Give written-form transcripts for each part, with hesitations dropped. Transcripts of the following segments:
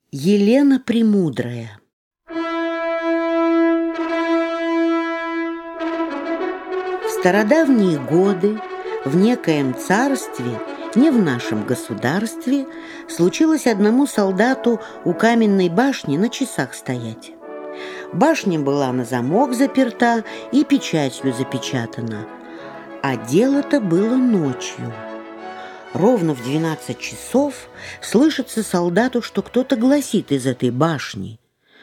Елена Премудрая. В стародавние годы в некоем царстве, не в нашем государстве, случилось одному солдату у каменной башни на часах стоять. Башня была на замок заперта и печатью запечатана, а дело-то было ночью. Ровно в 12 часов слышится солдату, что кто-то гласит из этой башни: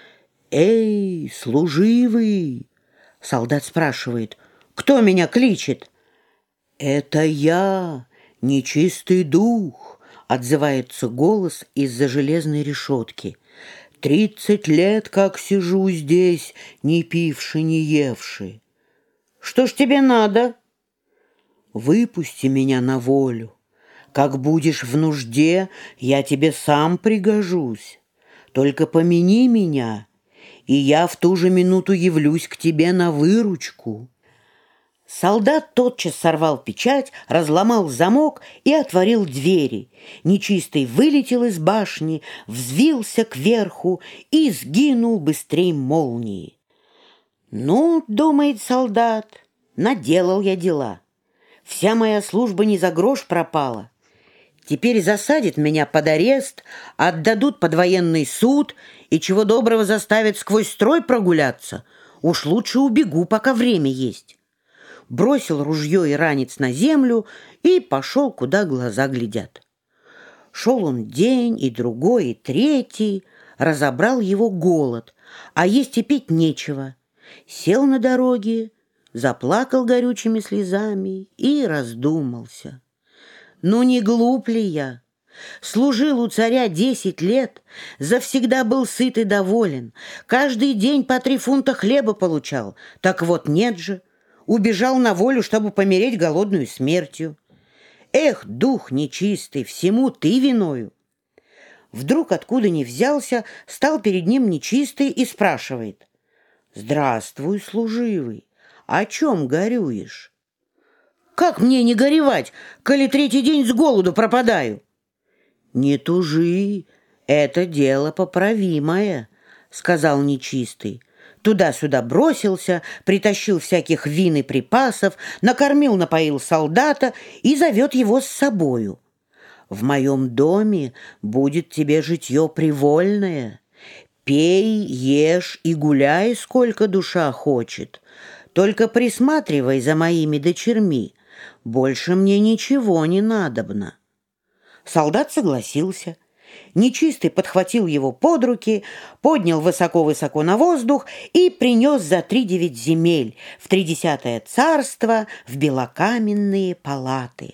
«Эй, служивый!» Солдат спрашивает: «Кто меня кличет?» «Это я, нечистый дух», — отзывается голос из-за железной решетки. 30 лет как сижу здесь, не пивши, не евши. «Что ж тебе надо?» «Выпусти меня на волю. Как будешь в нужде, я тебе сам пригожусь. Только помяни меня, и я в ту же минуту явлюсь к тебе на выручку». Солдат тотчас сорвал печать, разломал замок и отворил двери. Нечистый вылетел из башни, взвился кверху и сгинул быстрей молнии. «Ну, — думает солдат, — наделал я дела. Вся моя служба не за грош пропала. Теперь засадят меня под арест, отдадут под военный суд и чего доброго заставят сквозь строй прогуляться. Уж лучше убегу, пока время есть». Бросил ружье и ранец на землю и пошел, куда глаза глядят. Шел он день, и другой, и третий, разобрал его голод, а есть и пить нечего. Сел на дороге, заплакал горючими слезами и раздумался. Ну, не глуп ли я? Служил у царя 10 лет, завсегда был сыт и доволен, каждый день по 3 фунта хлеба получал, так вот нет же. Убежал на волю, чтобы помереть голодную смертью. Эх, дух нечистый, всему ты виною. Вдруг, откуда ни взялся, стал перед ним нечистый и спрашивает: «Здравствуй, служивый, о чем горюешь?» «Как мне не горевать, коли 3-й день с голоду пропадаю?» «Не тужи, это дело поправимое», — сказал нечистый. Туда-сюда бросился, притащил всяких вин и припасов, накормил-напоил солдата и зовет его с собою. «В моем доме будет тебе житье привольное. Пей, ешь и гуляй, сколько душа хочет. Только присматривай за моими дочерьми. Больше мне ничего не надобно». Солдат согласился. Нечистый подхватил его под руки, поднял высоко-высоко на воздух и принес за 3-9 земель в 30-е царство, в белокаменные палаты.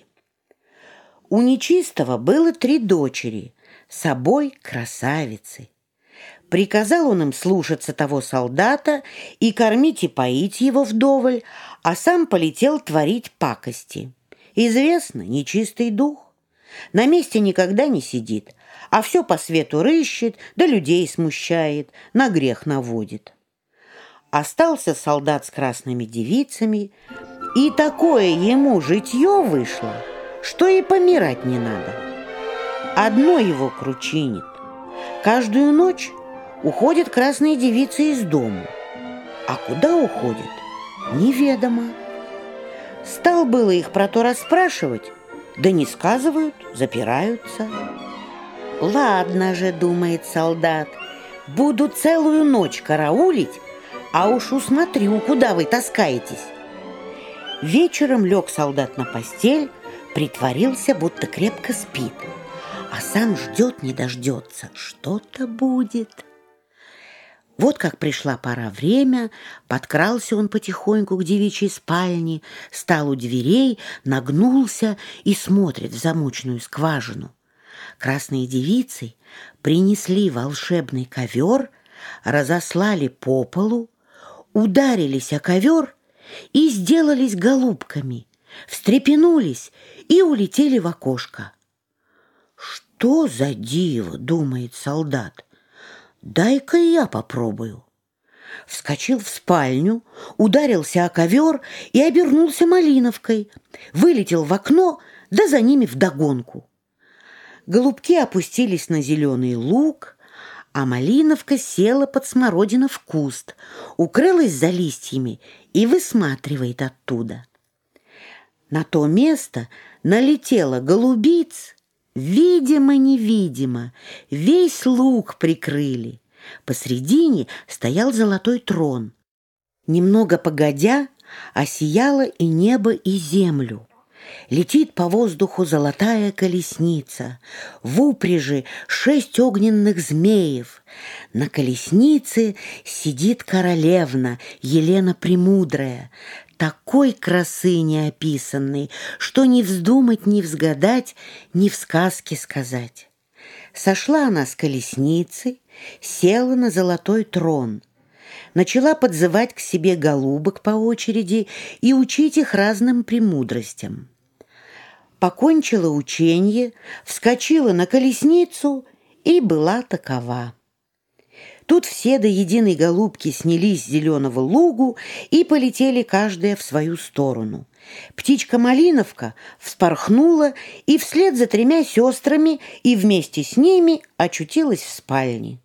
У нечистого было 3 дочери, собой красавицы. Приказал он им слушаться того солдата и кормить и поить его вдоволь, а сам полетел творить пакости. Известно, нечистый дух. На месте никогда не сидит, а все по свету рыщет, да людей смущает, на грех наводит. Остался солдат с красными девицами, и такое ему житье вышло, что и помирать не надо. Одно его кручинит. Каждую ночь уходят красные девицы из дому, а куда уходят, неведомо. Стал было их про то расспрашивать, да не сказывают, запираются. «Ладно же, — думает солдат, — буду целую ночь караулить, а уж усмотрю, куда вы таскаетесь». Вечером лег солдат на постель, притворился, будто крепко спит, а сам ждет не дождется, что-то будет. Вот как пришла пора время, подкрался он потихоньку к девичьей спальне, стал у дверей, нагнулся и смотрит в замочную скважину. Красные девицы принесли волшебный ковер, разослали по полу, ударились о ковер и сделались голубками, встрепенулись и улетели в окошко. «Что за диво, — думает солдат, — дай-ка я попробую». Вскочил в спальню, ударился о ковер и обернулся малиновкой, вылетел в окно, да за ними вдогонку. Голубки опустились на зеленый луг, А Малиновка села под смородина в куст, укрылась за листьями и высматривает оттуда. На то место налетела голубиц, видимо-невидимо, весь луг прикрыли. Посредине стоял золотой трон. Немного погодя, осияло и небо, и землю. Летит по воздуху золотая колесница, в упряжи 6 огненных змеев. На колеснице сидит королевна Елена Премудрая, такой красы неописанной, что ни вздумать, ни взгадать, ни в сказке сказать. Сошла она с колесницы, села на золотой трон, начала подзывать к себе голубок по очереди и учить их разным премудростям. Покончила ученье, вскочила на колесницу и была такова. Тут все до единой голубки снялись с зеленого лугу и полетели каждая в свою сторону. Птичка-малиновка вспорхнула и вслед за 3 сестрами и вместе с ними очутилась в спальне.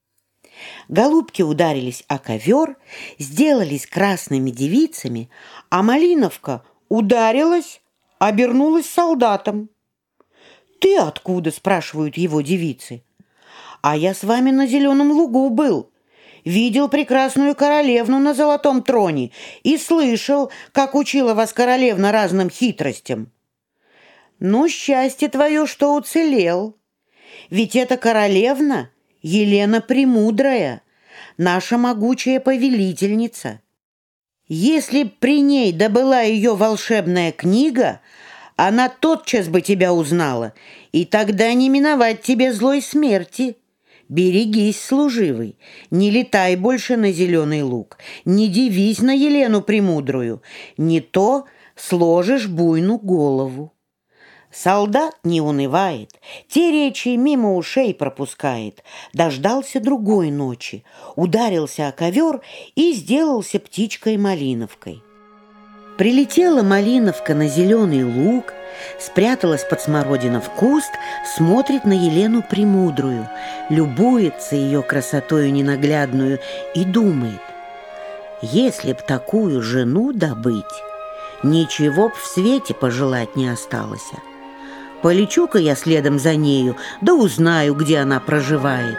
Голубки ударились о ковер, сделались красными девицами, а Малиновка ударилась, обернулась солдатом. «Ты откуда?» – спрашивают его девицы. «А я с вами на зеленом лугу был, видел прекрасную королевну на золотом троне и слышал, как учила вас королевна разным хитростям». «Ну, счастье твое, что уцелел, ведь эта королевна Елена Премудрая, наша могучая повелительница. Если б при ней добыла ее волшебная книга, она тотчас бы тебя узнала, и тогда не миновать тебе злой смерти. Берегись, служивый, не летай больше на зеленый луг, не дивись на Елену Премудрую, не то сложишь буйну голову». Солдат не унывает, те речи мимо ушей пропускает. Дождался другой ночи, ударился о ковер и сделался птичкой-малиновкой. Прилетела Малиновка на зеленый луг, спряталась под смородина в куст, смотрит на Елену Премудрую, любуется ее красотою ненаглядную и думает: если б такую жену добыть, ничего б в свете пожелать не осталось. Полечу-ка я следом за нею, да узнаю, где она проживает.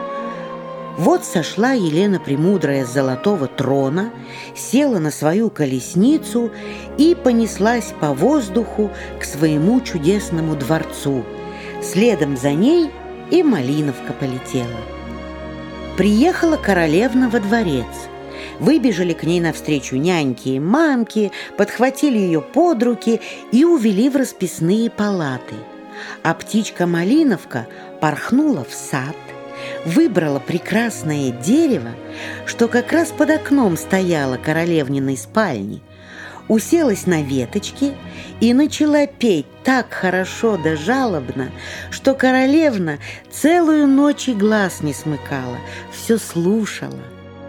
Вот сошла Елена Премудрая с золотого трона, села на свою колесницу и понеслась по воздуху к своему чудесному дворцу. Следом за ней и Малиновка полетела. Приехала королевна во дворец. Выбежали к ней навстречу няньки и мамки, подхватили ее под руки и увели в расписные палаты. А птичка-малиновка порхнула в сад, выбрала прекрасное дерево, что как раз под окном стояло королевниной спальни, уселась на веточке и начала петь так хорошо да жалобно, что королевна целую ночь и глаз не смыкала, все слушала.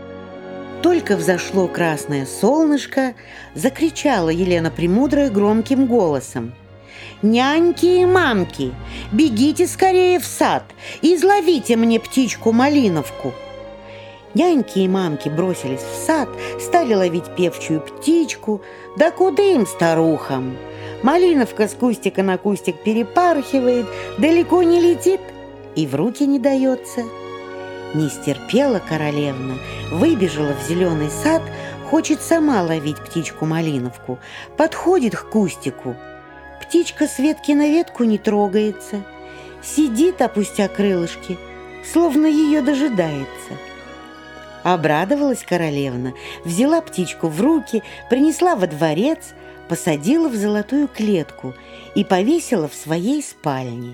Только взошло красное солнышко, закричала Елена Премудрая громким голосом: «Няньки и мамки, бегите скорее в сад, изловите мне птичку-малиновку!» Няньки и мамки бросились в сад, стали ловить певчую птичку. Да куда им, старухам? Малиновка с кустика на кустик перепархивает, далеко не летит и в руки не дается. Не стерпела королевна, выбежала в зеленый сад, хочет сама ловить птичку-малиновку, подходит к кустику. Птичка с ветки на ветку не трогается, сидит, опустя крылышки, словно ее дожидается. Обрадовалась королевна, взяла птичку в руки, принесла во дворец, посадила в золотую клетку и повесила в своей спальне.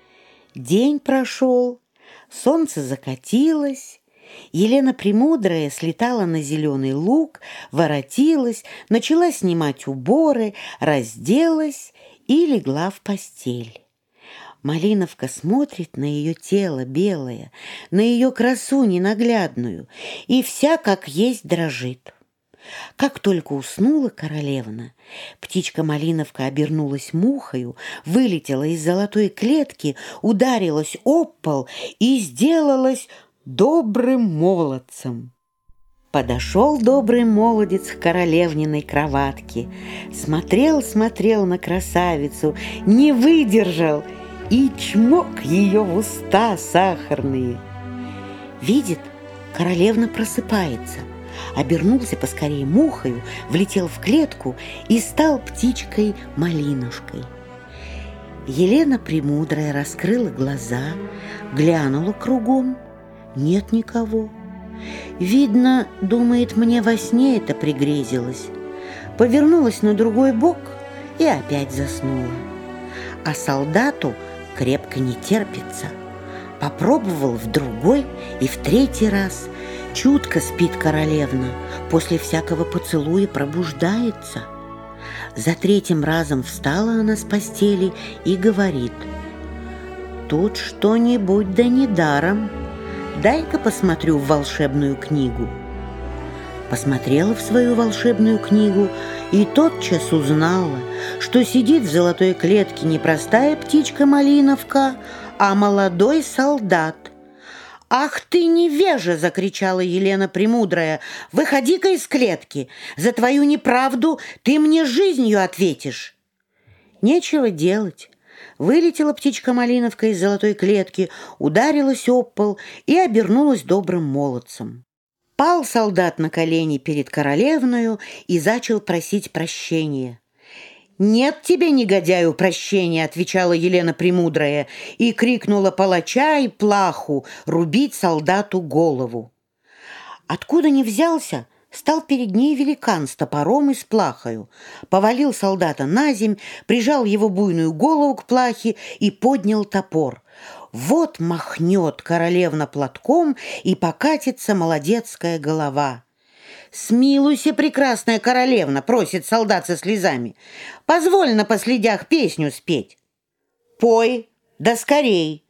День прошел, солнце закатилось, Елена Премудрая слетала на зеленый луг, воротилась, начала снимать уборы, разделась и легла в постель. Малиновка смотрит на ее тело белое, на ее красу ненаглядную, и вся как есть дрожит. Как только уснула королевна, птичка-малиновка обернулась мухою, вылетела из золотой клетки, ударилась об пол и сделалась добрым молодцем. Подошел добрый молодец к королевниной кроватке, смотрел на красавицу, не выдержал и чмок ее в уста сахарные. Видит, королевна просыпается, обернулся поскорее мухою, влетел в клетку и стал птичкой-малинушкой. Елена Премудрая раскрыла глаза, глянула кругом, нет никого. Видно, думает, мне во сне это пригрезилось. Повернулась на другой бок и опять заснула. А солдату крепко не терпится. Попробовал в другой и в третий раз. Чутко спит королевна, после всякого поцелуя пробуждается. За третьим разом встала она с постели и говорит: «Тут что-нибудь да недаром. Дай-ка посмотрю в волшебную книгу». Посмотрела в свою волшебную книгу и тотчас узнала, что сидит в золотой клетке не простая птичка-малиновка, а молодой солдат. «Ах ты, невежа!» — закричала Елена Премудрая. «Выходи-ка из клетки! За твою неправду ты мне жизнью ответишь!» Нечего делать. Вылетела птичка-малиновка из золотой клетки, ударилась об пол и обернулась добрым молодцем. Пал солдат на колени перед королевною и зачал просить прощения. «Нет тебе, негодяю, прощения!» — отвечала Елена Премудрая и крикнула палача и плаху рубить солдату голову. Откуда ни взялся, стал перед ней великан с топором и с плахою, повалил солдата на земь, прижал его буйную голову к плахе и поднял топор. Вот махнет королевна платком, и покатится молодецкая голова. «Смилуйся, прекрасная королевна!» — просит солдат со слезами. «Позволь на последях песню спеть». «Пой, да скорей!»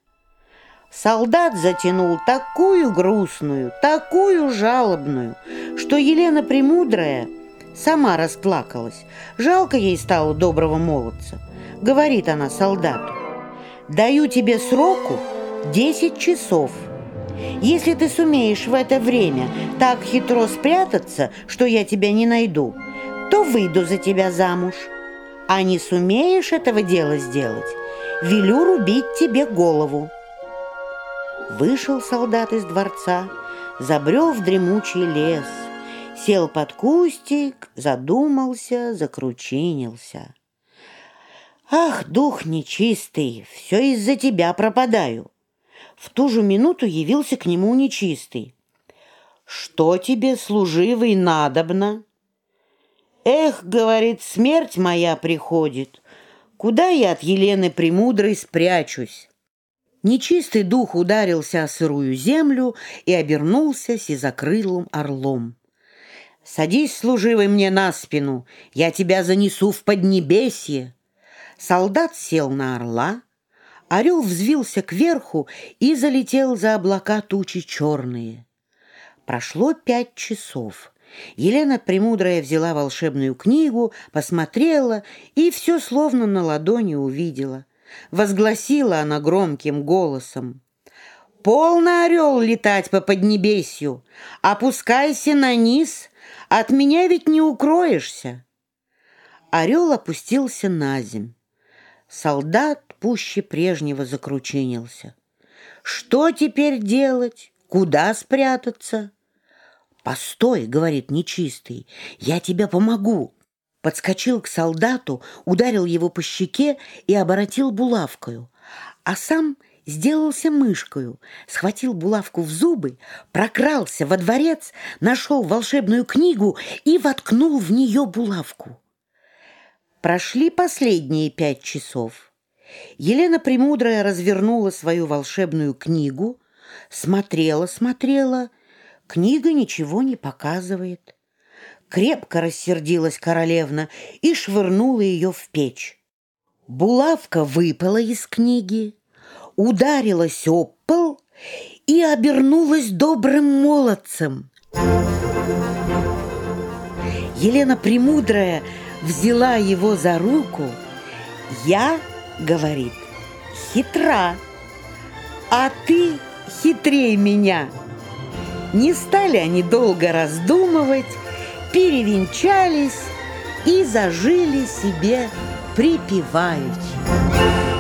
Солдат затянул такую грустную, такую жалобную, что Елена Премудрая сама расплакалась. Жалко ей стало доброго молодца. Говорит она солдату: «Даю тебе сроку 10 часов. Если ты сумеешь в это время так хитро спрятаться, что я тебя не найду, то выйду за тебя замуж. А не сумеешь этого дела сделать, велю рубить тебе голову». Вышел солдат из дворца, забрел в дремучий лес, сел под кустик, задумался, закручинился. «Ах, дух нечистый, все из-за тебя пропадаю». В ту же минуту явился к нему нечистый. «Что тебе, служивый, надобно?» «Эх, — говорит, — смерть моя приходит. Куда я от Елены Премудрой спрячусь?» Нечистый дух ударился о сырую землю и обернулся сизокрылым орлом. «Садись, служивый, мне на спину, я тебя занесу в поднебесье». Солдат сел на орла, орел взвился кверху и залетел за облака тучи черные. Прошло 5 часов. Елена Премудрая взяла волшебную книгу, посмотрела и все словно на ладони увидела. Возгласила она громким голосом: «Полно, орел, летать по поднебесью! Опускайся на низ, от меня ведь не укроешься!» Орел опустился на земь. Солдат пуще прежнего закручинился. Что теперь делать? Куда спрятаться? «Постой, — говорит нечистый, — я тебе помогу». Подскочил к солдату, ударил его по щеке и оборотил булавкою, а сам сделался мышкою, схватил булавку в зубы, прокрался во дворец, нашел волшебную книгу и воткнул в нее булавку. Прошли последние 5 часов. Елена Премудрая развернула свою волшебную книгу, смотрела, книга ничего не показывает. Крепко рассердилась королевна и швырнула ее в печь. Булавка выпала из книги, ударилась об пол и обернулась добрым молодцем. Елена Премудрая взяла его за руку. «Я, — говорит, — хитра, а ты хитрей меня. Не стали они долго раздумывать, перевенчались и зажили себе припеваючи.